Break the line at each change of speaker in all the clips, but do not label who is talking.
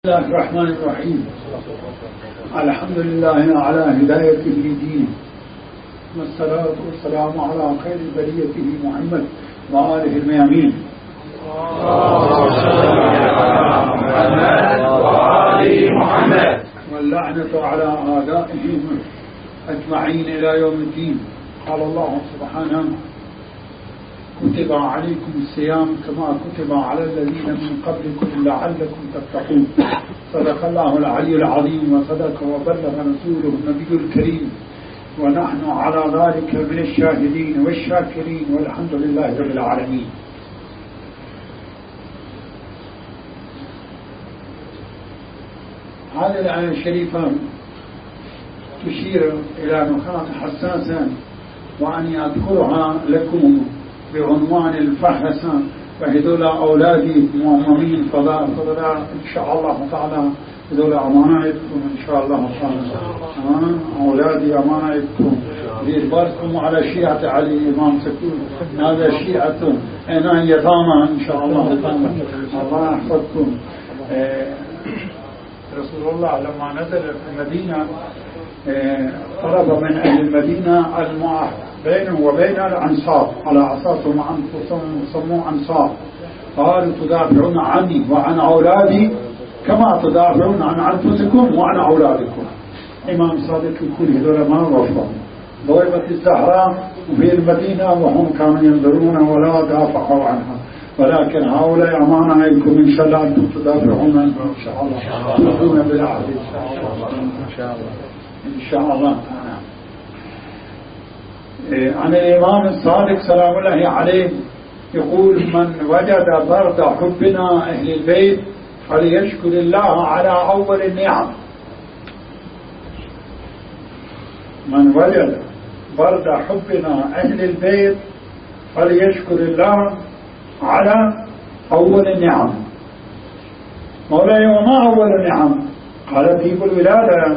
بسم الله الرحمن الرحيم. الحمد لله على هدايته لدينه، والصلاة والسلام على خير بريته محمد وآله الميامين. واللعنة على أعدائهم أجمعين إلى يوم الدين. قال الله سبحانه: كتب عليكم الصيام كما كتب على الذين من قبلكم لعلكم تتقون. صدق الله العلي العظيم وصدق وبلغ رسوله النبي الكريم، ونحن على ذلك من الشاهدين والشاكرين، والحمد لله رب العالمين. هذه الآية الشريفة تشير إلى نقاط حساسة، وأني أذكرها لكم بعنوان الفحص، فهذول أولادي مؤمنين فضاء إن شاء الله تعالى، هذول أماناتكم إن شاء الله تعالى. أولادي أماناتكم، دير بالكم على شيعة علي إمام سكون، هذا شيعة أنا يتامى إن شاء الله تعالى. الله يحفظكم. رسول الله لما نزل في المدينة طلب من أهل المدينة بينه وبين الأنصار، على أساسهم أنفسهم يسموه أنصار، قالوا: تدافعون عني وعن أولادي كما تدافعون عن أنفسكم وعن أولادكم. إمام صادق يقول هذول ما وفقوا. ضربت الزهراء وفي المدينة وهم كانوا ينظرون ولا دافعوا عنها، ولكن هؤلاء أمانة لكم إن شاء الله، أنتم تدافعون إن شاء الله، تدافعون بالعهد إن شاء الله إن شاء الله. عن الإمام الصادق سلام الله عليه يقول: من وجد برد حبنا أهل البيت فليشكر الله على أول النعم. من وجد برد حبنا أهل البيت فليشكر الله على أول النعم. مولاي: وما أول النعم؟ قال: طيب الولادة.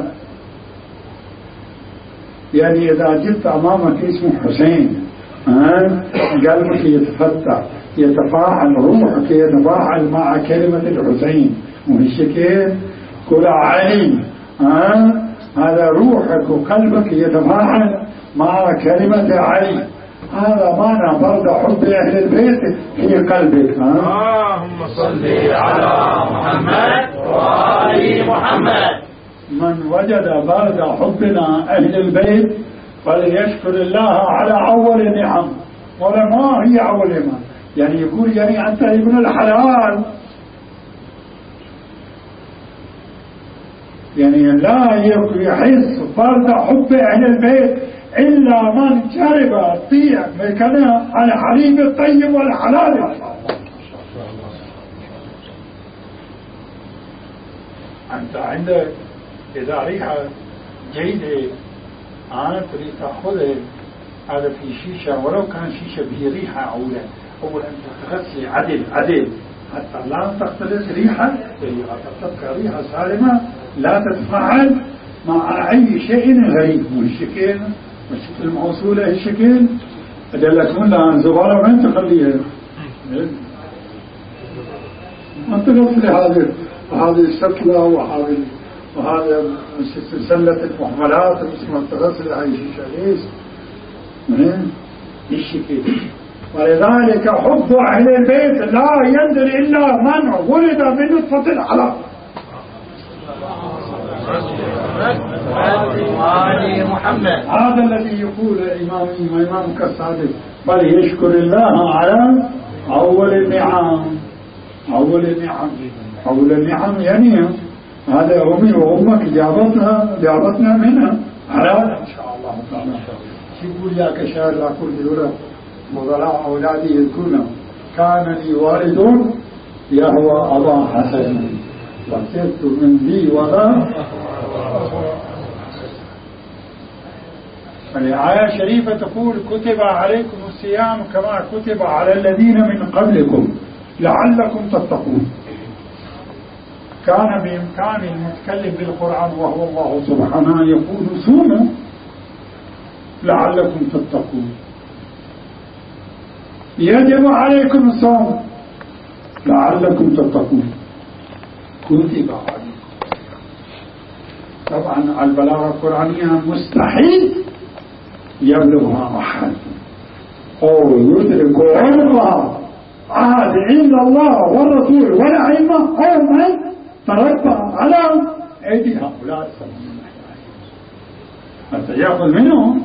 يعني إذا جبت أمامك اسم حسين قلبك يتفتح، يتفاعل، روحك يتفاعل مع كلمة الحسين، وهالشكل كل علي هذا روحك وقلبك يتفاعل مع كلمة علي. هذا معنى برد حب أهل البيت في قلبك.
اللهم صل على محمد وآل محمد.
من وجد برد حبنا أهل البيت فليشكر الله على أول النعم. وما هي أول نعم؟ يعني يقول يعني أنت ابن الحلال، يعني لا يحس برد حب أهل البيت إلا من شرب الطيب مكانها على حليب الطيب والحلال. أنت عندك إذا ريحة جيدة تريد تأخذها هذا في شيشة، ولو كان شيشة به ريحة أولا أنت تغسل عدل حتى لا تختلط ريحة، تبقى ريحة سالمة لا تتفاعل مع أي شيء غريب. والشكل الموصولة الشكل أجلك منها زبالة وين تخليها؟ أنت تغسل هذه الشكلة وهذا سلة المحملات اسمها تغسل هاي الشيء الشكل. ولذلك حب أهل البيت لا ينزل إلا من ولد من نطفة الحلال. هذا الذي يقول إمامك الصادق: فليشكر الله على أول النعم. أول النعم يعني هذا أمي وأمك جابتنا منها حلال إن شاء الله تعالى. يقول: يا كشار لا كل يورا وضلاء أولادي يذكرنا: كان لي والد يهوى أبا حسن فصرت من لي ولا. الآية الشريفة تقول: كتب عليكم الصيام كما كتب على الذين من قبلكم لعلكم تتقون. كان بإمكان المتكلم بالقرآن وهو الله سبحانه يقول: صوموا لعلكم تتقون. يجب عليكم الصوم لعلكم تتقون. كتب عليكم طبعا البلاغة القرآنية مستحيل يبلغها أحد أو يدرك عرضها أحد إلا الله والرسول والأئمة أو من تربى على أيدي هؤلاء حتى يأخذ منهم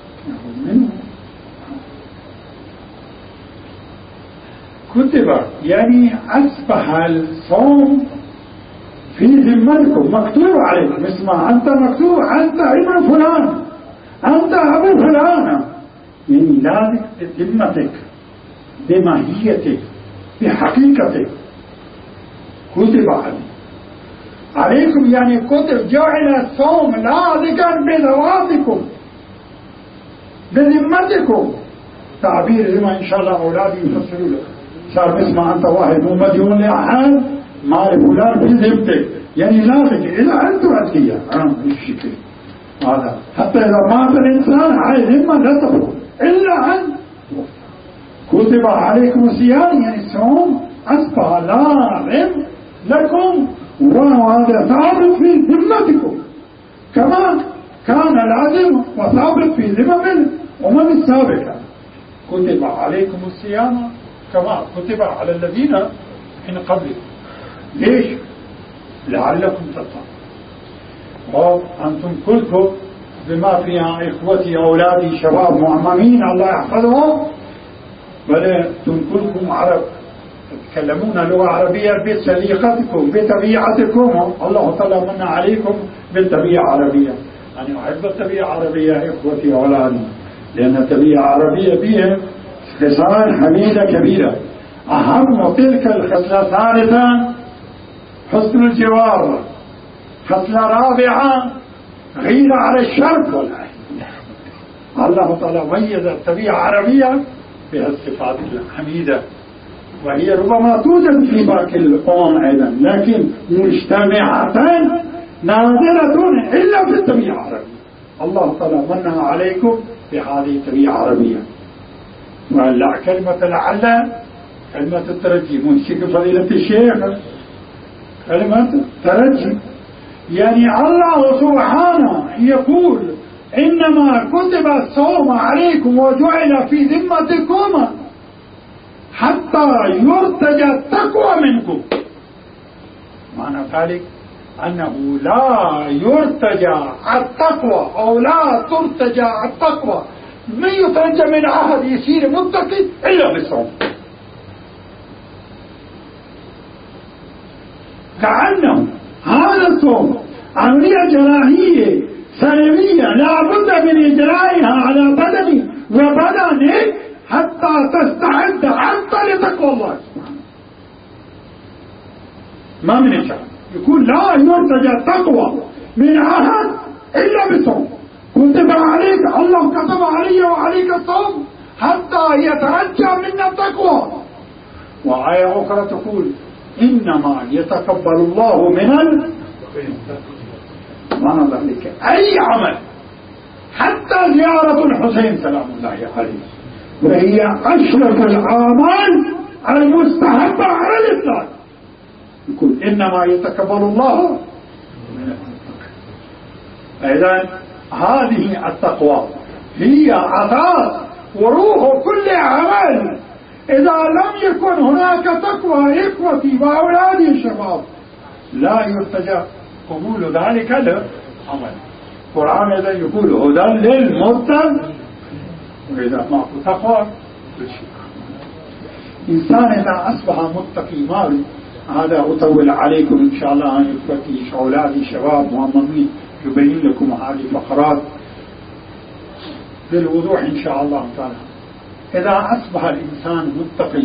كتب يعني أصبح الصوم في ذمتكم مكتوب عليكم. اسمع أنت مكتوب أنت ابن فلان أنت أبو فلان، يعني لازم بذمتك بماهيتك بحقيقتك كتب عليكم يعني كتب جعل الصوم لازقا بذواتكم بذمتكم. تعبير زي ما إن شاء الله أولادي يفسروا لك. صار اسمع أنت واحد مو مديون لأحد مال فلان في ذمتك، يعني لازم إذا أنتم أذكياء بالشكل هذا حتى إذا مات الإنسان على ذمة لا تفعل إلا أن كتب عليكم الصيام، يعني الصوم أصبح لازم لكم وهذا ثابت في ذمتكم كما كان لازم وثابت في ذمم الأمم السابقة. كتب عليكم الصيام كما كتب على الذين من قبلكم. ليش؟ لعلكم تتقون. وأنتم كلكم بما فيها إخوتي أولادي شباب معممين الله يحفظهم، بل أنتم كلكم عرب تتكلمون لغة عربية بسليقتكم بطبيعتكم. الله تعالى من عليكم بالطبيعة العربية. أنا أحب الطبيعة العربية إخوتي أولادي، لأن الطبيعة العربية بها خصال حميدة كبيرة. أهم تلك الخصلة ثالثا حسن الجوار. خصلة رابعة غيرة على الشرق والعين. الله تعالى ميز الطبيعة العربية بها الصفات الحميدة، وهي ربما توجد في باقي الأمم أيضا لكن مجتمعة نادرة إلا في الطبيعة العربية. الله تعالى منها عليكم بهذه الطبيعة العربية. ولا كلمة لعل كلمة الترجي منشك فضيلة الشيخ كلمة ترجي، يعني الله سبحانه يقول إنما كتب الصوم عليكم وجعل في ذمتكم حتى يرتجى التقوى منكم. معنى ذلك أنه لا يرتجى التقوى أو لا ترتجى التقوى من يترجى من أحد يصير متقي إلا بالصوم. كأنه هذا الصوم عملية جراحية سنوية لا بد من إجرائها على بدني وبدنك حتى تستعد حتى لتقوى الله سبحانه. ما من شيء يقول لا يرتجى التقوى من أحد إلا بالصوم. كتب عليك الله كتب علي وعليك الصوم حتى يترجى منا التقوى. وآية أخرى تقول إنما يتقبل الله من معنى ذلك أي عمل حتى زيارة الحسين سلام الله عليه وهي أشرف الأعمال المستحبة على الإطلاق. يقول إنما يتقبل الله من التقوى. إذن هذه التقوى هي أساس وروح كل عمل. إذا لم يكن هناك تقوى إخوتي وأولادي الشباب لا يرتجى قبول ذلك العمل. القرآن إذا يقول هدى للمتقين، وإذا معه تقوى إنسان إذا أصبح متقي مالي. هذا أطول عليكم إن شاء الله عن إخوتي أولادي شباب مهمين يبين لكم هذه الفقرات بالوضوح إن شاء الله تعالى. إذا أصبح الإنسان متقي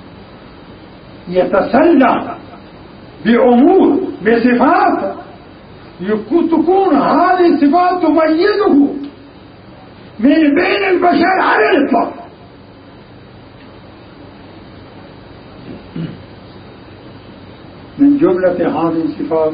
يتسلى بأمور بصفات تكون هذه الصفات تميزه من بين البشر على الإطلاق. من جملة هذه الصفات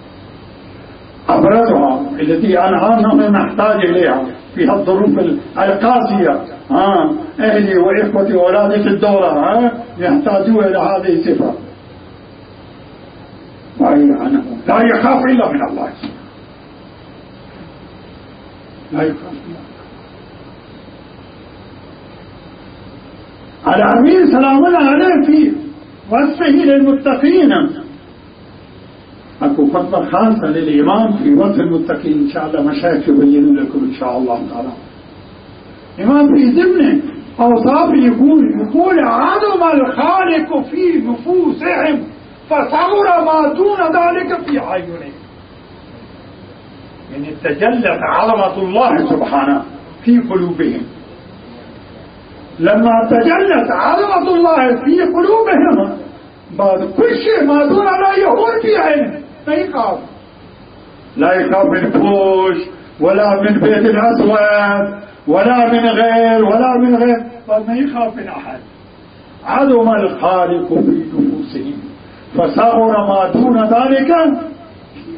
أبرزها التي الآن نحتاج إليها في الظروف القاسية. أهلي وإخوتي وأولادي في الدورة يحتاجون إلى هذه الصفة، وهي أنه لا يخاف إلا من الله. لا يخاف الله. الأمين سلام الله عليه في وصفه للمتقين. أكو خطبة خاصة للإمام في وصف المتقين، إن شاء الله مشايخ يبينون لكم إن شاء الله تعالى. إمام في ضمن أوصاف يقول عظم الخالق في نفوسهم فصغر ما دون ذلك في عيونهم. يعني تجلت عظمة الله سبحانه في قلوبهم. لما تجلت عظمة الله في قلوبهم بعد كل شيء ما دون لا يهون في عينه، ما يخاف. لا يخاف من فوش ولا من بيت الأسود ولا من غير ما يخاف من أحد. عظم الخالق في نفوسهم فصغر ما دون ذلك في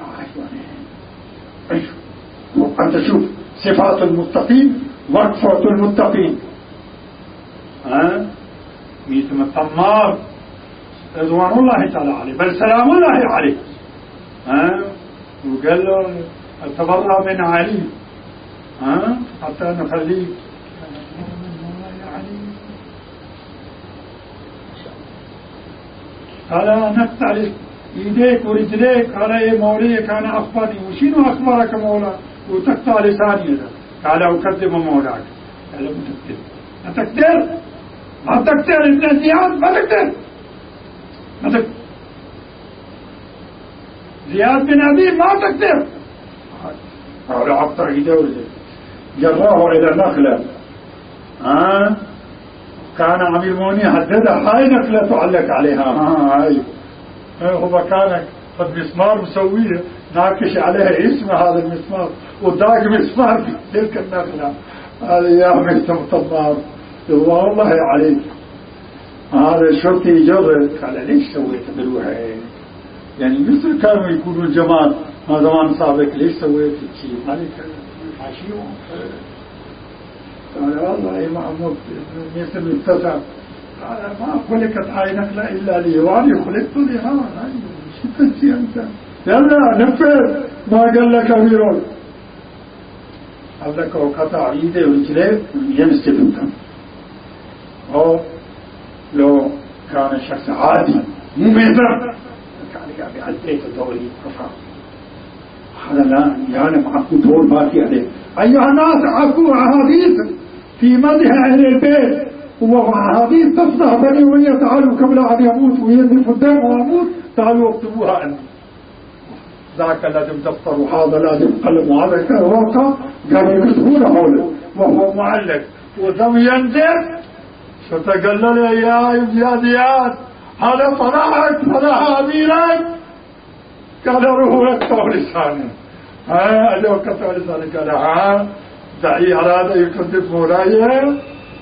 أعينهم. أنت شوف صفات المتقين وصفة المتقين. ميتم الطمار رضوان الله تعالى عليه بل سلام الله عليه. وقال له تبرأ من علي حتى نخليه قال نقطع لك يديك ورجليك. قال ايه موليك انا اخبرني. وشنو اخبرك مولا؟ وتقطع لساني. قال اكذب مولاك. قال ما تقدر ما تقدر ابن زياد ما تقدر زياد بن أبي ما تقدر. قال عطر ايده جراه الى النخلة. كان عمير موني حددها هاي نخلة تعلق عليها. هاي هو كان قد مسمار مسويه ناكش عليها اسم هذا المسمار وداق مسمار في تلك النخلة. هذا يا مستم طمار والله عليك. هذا شرطي جرد. قال ليش سويت بالوحي؟ يعني مثل كانوا يكونوا الجماعة ما زمان سابق ليش سويت شيء مالك حاشيهم. قال والله ما أموت مثل اتسع. قال ما خلقت عينك لا إلا لي وأنا خلقت لها. شو تنسي أنت؟ يلا نفذ ما قال لك أميرون. قال لك قطع ايده ورجليه يمسك بنتم. أو لو كان شخص عادي مو مهزم كان قاعد بيعديك الدولي كفار. هذا لا يعني معكو طول باقي عليه. أيها الناس عكو أحاديث في مدح أهل البيت وأحاديث تفضح بني أمية. تعالوا قبل أن يموت وينزف الدم ويموت تعالوا اكتبوها عني. ذاك لازم دفتر وهذا لازم قلم وهذا كان ورقة قالوا يكتبونه حوله وهو معلق ودم ينزل. فتقلل يا زياد هذا صلاحك صلاح أميرك. قال روح اكتب لسانه. أجو كتب لسانه. قال دعي أراد يكذب مولاي.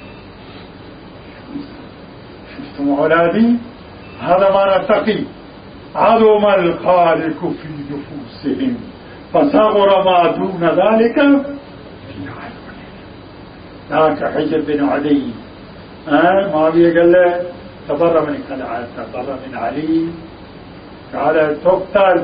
شفتم أولادي هذا ما نتقي. عظم الخالق في نفوسهم فصغر ما دون ذلك في عيونهم. ذاك حجر بن عدي معاوية قال له تبرأ من كلعة تبرأ من علي. قال تقتل.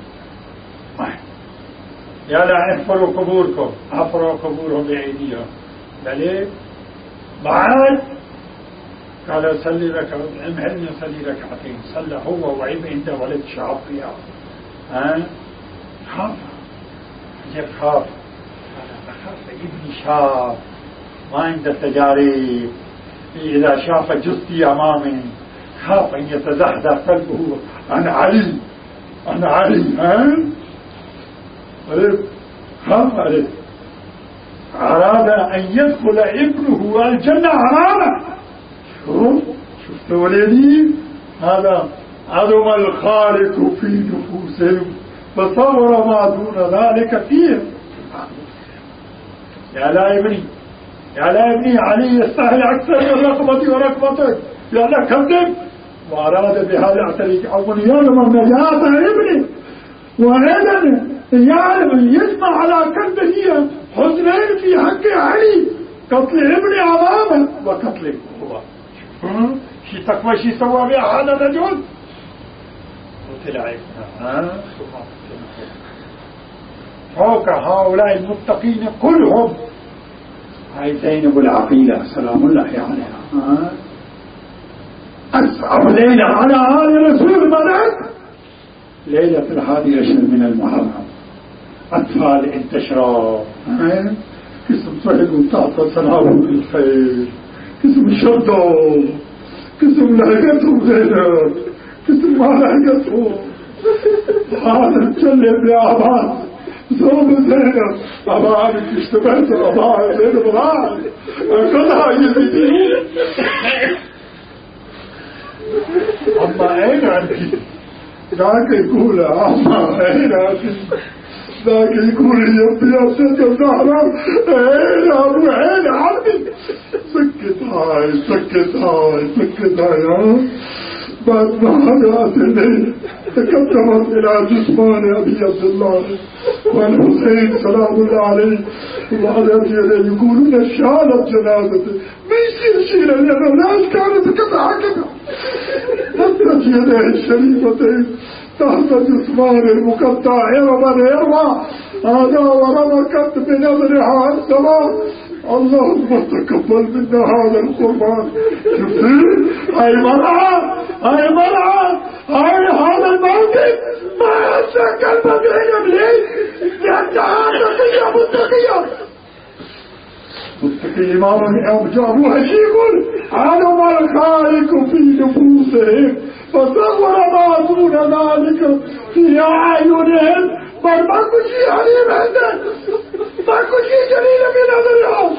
يا لا احفروا قبوركم. احفروا قبورهم بأيديهم. بل بعد قال صلي ركعتين. امهلني صلي ركعتين. صلى هو وعيب عنده ولد شعب فيها. خاف جيب خاف. قال أخاف ابني شاف ما عنده تجارب. إذا شاف جثتي أمامي خاف أن يتزحزح قلبه عن علي. خاف عليه. أراد أن يدخل ابنه الجنة أمامه. شفت ولدي هذا عظم الخالق في نفوسهم فصور ما دون ذلك فيه. يا لا ابني علي يستاهل أكثر من رقبتي ورقبتك. يا لا كذب. وأراد بهذا اعتريك أول يوم النجاة ابني وأيضا يعلم يجمع على قلبه حزنين في حق علي. قتل ابني أمامه وقتله هو. شي تقوى شي سوى بها هذا الرجل. قتل ابنه فوق هؤلاء المتقين كلهم. هاي زينب العقيلة سلام الله عليها أسعر ليلة على آل رسول ملك ليلة 11 من المحرم. أطفال انتشروا قسم صحبوا تحت سنابهم بالخير، قسم شردوا، قسم لهجتهم زينب، قسم ما لهجتهم. هذا تكلم بأعباد زوم زينب أبعاد اشتبهت أبعاد زينب أبعاد أخذها يزيدين. أما أين أنت؟ ذاك يقول أما أين أنت؟ ذاك يقول يبي أبسط الزهرة أين أبو أين عبدي؟ سكت هاي سكت هاي سكت هاي. بعد ما هدأت الليل تقدمت إلى جثمان أبي عبد الله والحسين سلام الله عليه وعلى يديه يقولون شالت جنازته ما يصير شيء لأنه ناس كانت كذا هكذا. مدت يديه الشريفتين تحت جثمان المقطع هربا هذا ورمكت بنظرها السماء. اللهم تقبل منا هذا القربان. شوفين هاي مرعى هاي مرعى هاي هذا الموقف ما ينسى كلمة زينب ليه؟ لأنها تقية متقية متقية ما جابوها شي يقول هذا ما الخالق في نفوسهم فصور ما دون ذلك في أعينهم. بل ماكو شي عليم عندك ماكو شي جليل في نظرهم.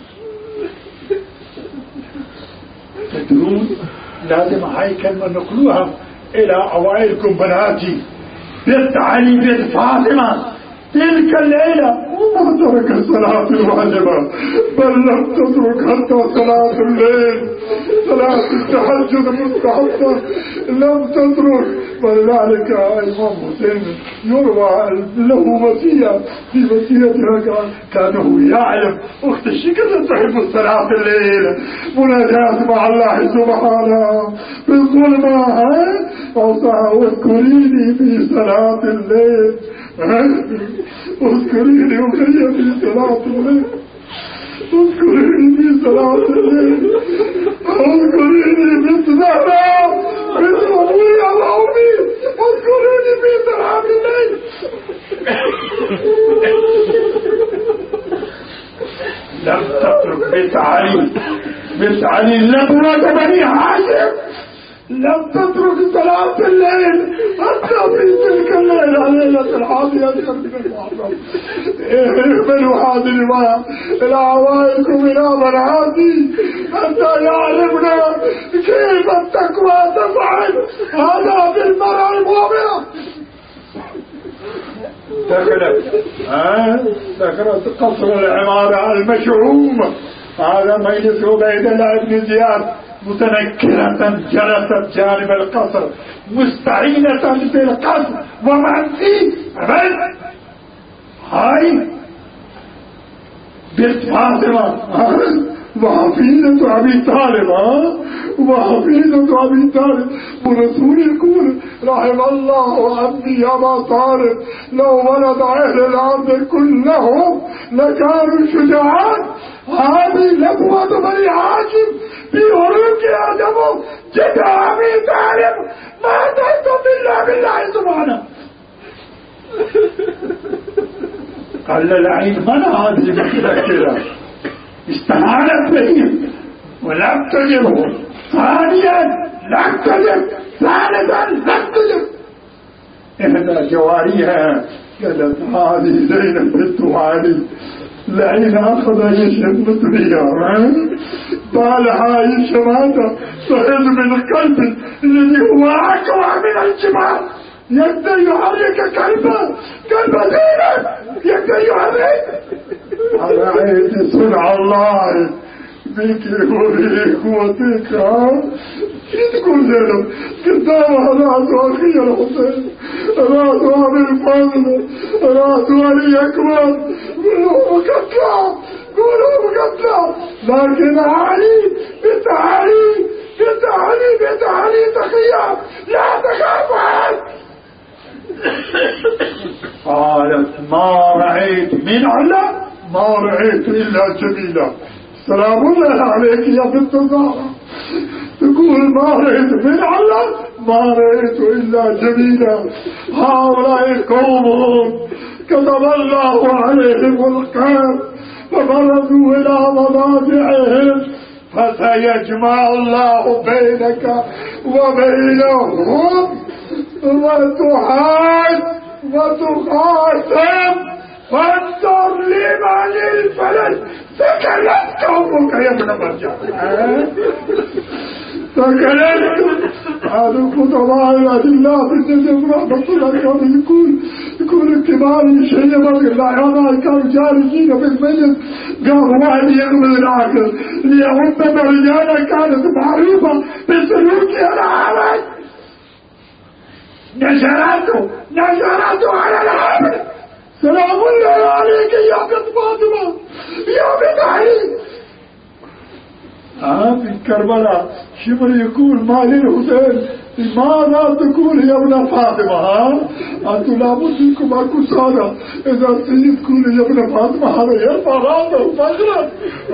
تدرون لازم هاي كلمة نقلوها إلى أوائلكم بناتي. بنت علي بنت فاطمة تلك الليلة ما ترك الصلاة الواجبة بل لم تترك حتى صلاة الليل. صلاة التهجد المستحبة لم تترك. ولذلك الإمام حسين يروى له وصية في وصيتها كانه يعلم أخت الشكل تحب الصلاة الليل مناجاة مع الله سبحانه في الظلمة. واذكريني في صلاة الليل اذكريني أخي في صلاة الليل اذكريني في صلاة الليل اذكريني في الزهراء في الأمية وأمي اذكريني في صلاة الليل. لم تترك بنت علي بنت علي لبنة بني هاشم لم تترك صلاة الليل حتى في تلك الليلة ليلة 11 من المحرم. اهبلوا هذه الرواية إلى عوائلكم إلى بناتي حتى يعلمنا كيف التقوى تفعل هذا بالمرأة المؤمنة. دخلت قصر العمارة المشؤوم. هذا مجلس عبيد الله بن زياد متنكرة جلست جانب القصر مستعينة بالقصر ومن فيه هاي بنت فاطمة وحفيدة أبي طالب وحفيدة أبي طالب ورسول يقول رحم الله عمي أبا طالب لو ولد أهل الأرض كلهم لكانوا شجاعات. هذه لبوة بني هاشم في عروق آدم جد أبي طالب ما تهتم بالله سبحانه. قال العين من هذه المتذكرة استهانت بهم ولم تجبهم. ثانيا لم تجب. ثالثا لم تجب. إحدى جواريها قالت هذه زينب بنت علي لعين أخذ يشمت بها قال هاي الشماتة صهد من القلب الذي هو أقوى من الجبال يقدر يحرك قلب زينب يقدر يحرك. على عين صنع الله بك وبك قوتك. شو تقول زينب قدامها رأس أخي الحسين رأس أبي الفضل رأس ولي أكبر قولوا مقتلة لكن علي بنت علي تخيل لا تخاف. قالت ما رأيت من علة ما رأيت إلا جميلة. سلام الله عليك يا بنت زهرة. تقول ما رأيت من علة ما رأيت إلا جميلة. هؤلاء قوم كتب الله عليهم الخير فبرزوا إلى مضاجعهم فسيجمع الله بينك وبينهم وتحاج وتخاصم فانظر لمن الفلس سكنت قومك يا ابن مرجع. سكنت هذا الخطباء الأدلاء في النجم رحمة الله كان يكون الكبار شيء ما كانوا جالسين في المجلس قالوا واحد يقبل الآخر ليهم رجالا كانت معروفة بالسلوك العرب نشرته على العبد. سلام الله عليك يا بنت فاطمة يا بنت علي. في كربلاء شمر يقول ما للحسين ماذا تقول يا ابن فاطمة؟ أنتم لابد منكم أكو سادة إذا تقول يا ابن فاطمة هذا يرفع راسه فخرا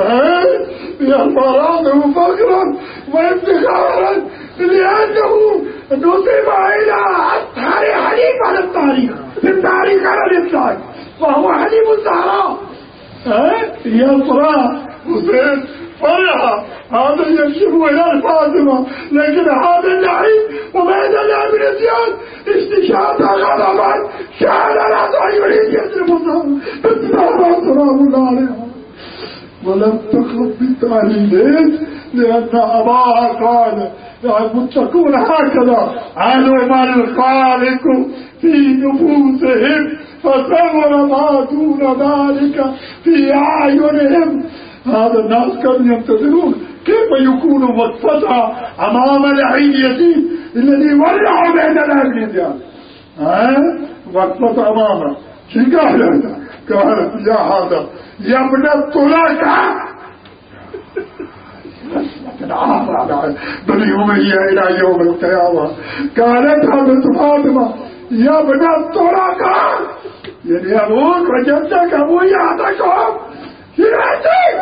يرفع راسه فخرا وافتخارا لأنه نصب إلى أطهر حليف على التاريخ في التاريخ على الإطلاق وهو حليف الزهراء. يصرى حسين فرح هذا يكشف إلى الفاطمة لكن هذا اللعين وبين اللعب الزياد استشهاد غضبا شعر الأعضاء يريد يسلم الظهر بالتنابع سلام الله عليها ولم تخلط بالتعليلين لأن أباها قال المتقون هكذا علم الخالق في نفوسهم فصور ما دون ذلك في أعينهم. هذا الناس كانوا يمتثلون كيف يكون وقفتها أمام العين يتيم الذي ولع بين الأبنية وقفتها أمامه شو قالت يا هذا يا ابن الطلاق بني أمية إلى يوم القيامة. قالتها بنت فاطمة يا ابن الطلاق يعني أبوك وجدك أبوي أعطاكم يرأتي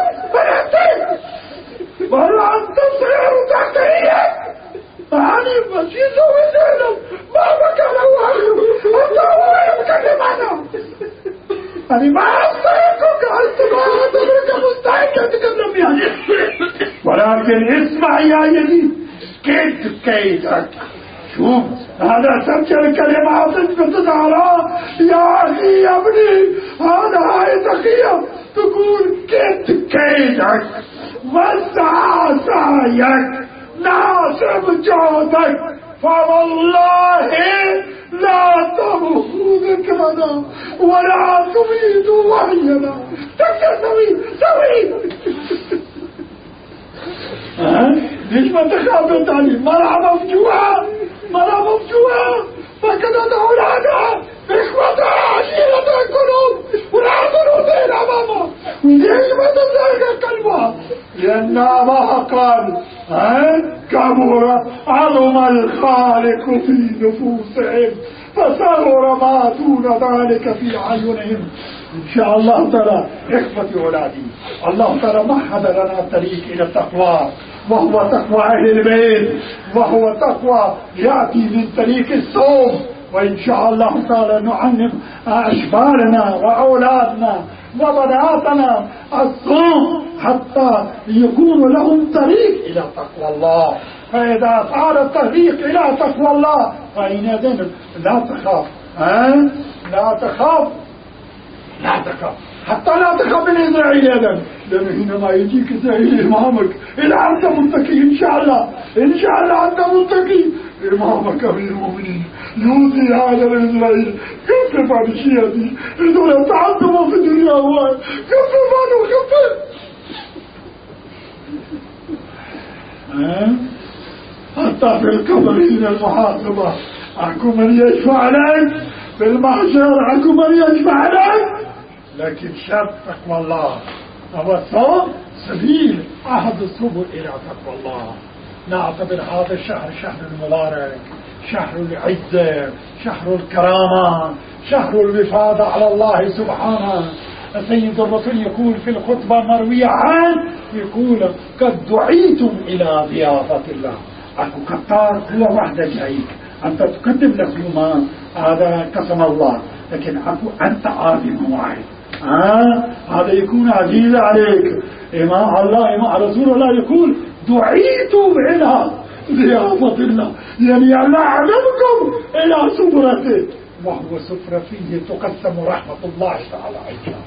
مرة أنت صغير وتحترية أعني بسيطة وزينة ما بكى له أنت هو يبكى معنا أنا ما أستيقظ قلت ما أدرك مستحيل تتكلم يعني ولكن اسمع يا يزيد كيدك شوف هذا سمع الكلمات بتظهر يا أخي يا ابني هذا آية تقية تقول كيدك وسع سعيك ناصب جهدك فوالله لا تمخوا ذكرنا ولا تميدوا وحينا سوي ليش ما تخافت علي مرة مفتوحة فكذا أولادها إخوتها عشيرتها كلهم والعقلوا بين أمامها وليش ما تزرق قلبها لأن أباها قال كبر عظم الخالق في نفوسهم فصغر ما دون ذلك في أعينهم. إن شاء الله تعالى إخوتي أولادي الله تعالى مهد لنا الطريق إلى التقوى وهو تقوى أهل البيت وهو تقوى يأتي من طريق الصوم. وإن شاء الله تعالى نعلم أشبالنا وأولادنا وبناتنا الصوم حتى يكون لهم طريق إلى تقوى الله. فإذا صار الطريق إلى تقوى الله فإنذن لا تخاف لا تخاف حتى لا تخاف من إسرائيل أبدا لأنه حينما يجيك إسرائيل إمامك إذا أنت متقي إن شاء الله أنت متقي إمامك أمير المؤمنين يوصي هذا لإسرائيل كيف بعد الشيعة إذا لا تعلموا في الدنيا هو كيف حتى في القبرين المحاسبة أكو من يشفع لك في المحشر أكو من يشفع لك لكن شرط تقوى الله هو الصوم سبيل أحد السبل إلى تقوى الله. نعتبر هذا الشهر شهر المبارك شهر العزة شهر الكرامة شهر الوفاض على الله سبحانه. سيد الرسول يقول في الخطبة مروية عنه، يقول قد دعيتم إلى ضيافة الله. أكو قطار هو وحده جايك أنت تقدم له يوم هذا قسم الله، لكن أكو أنت عازم واحد هذا يكون عزيز عليك. إمام الله إمام رسول الله يقول دعيتم إلى ضيافة الله، يعني الله عزمكم إلى سفرته، وهو سفرة فيه تقسم رحمة الله تعالى عليها.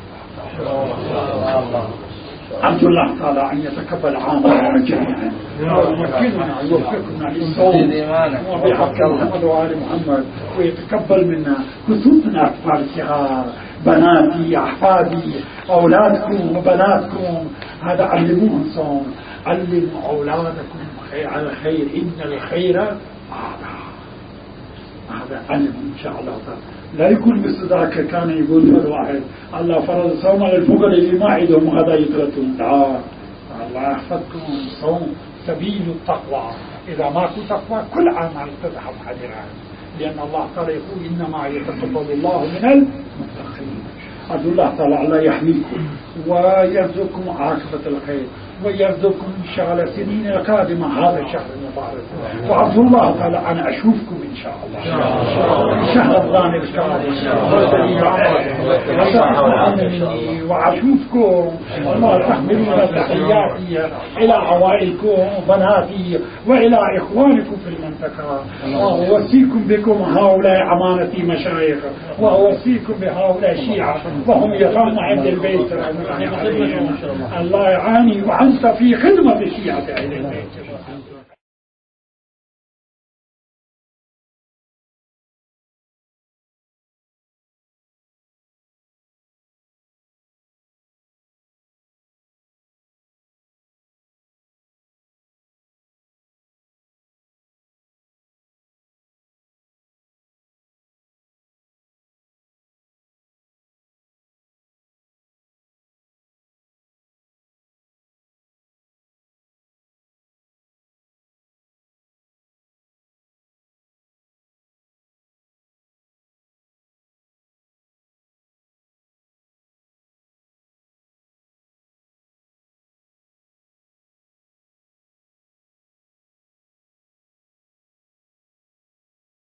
عبد الله تعالى أن يتقبل عامنا جميعا ويمكننا ويوفقنا للصوم وبحق محمد وآل محمد، ويتقبل منا خصوصا أطفال الصغار، بناتي أحفادي أولادكم وبناتكم، هذا علموهم صوم، علموا أولادكم على الخير، إن الخير هذا علم إن شاء الله تعالى. لا يكون مثل ذاك كان يقول الواحد الله فرض صوم على الفقراء اللي ما عندهم هذا يترتون. الله يحفظكم. صوم سبيل التقوى، إذا ما كنت تقوى كل عمل تذهب حذرا، لأن الله تعالى يقول إنما يتقبل الله من المتقين. أدعو الله تعالى الله يحميكم ويرزقكم عاقبة الخير ويرزقكم إن شاء الله سنين القادمة هذا الشهر المبارك. وعبد الله تعالى أنا أشوفكم إن شاء الله شهر رمضان القادم وأشوفكم. الله تحملون تحياتي إلى عوائلكم وبناتي وإلى إخوانكم في المنطقة، وأوصيكم بكم هؤلاء أمانتي مشايخ، وأوصيكم بهؤلاء شيعة وهم يقامون عند البيت. الله يعاني وأنت في خدمة الشيعة أهل البيت.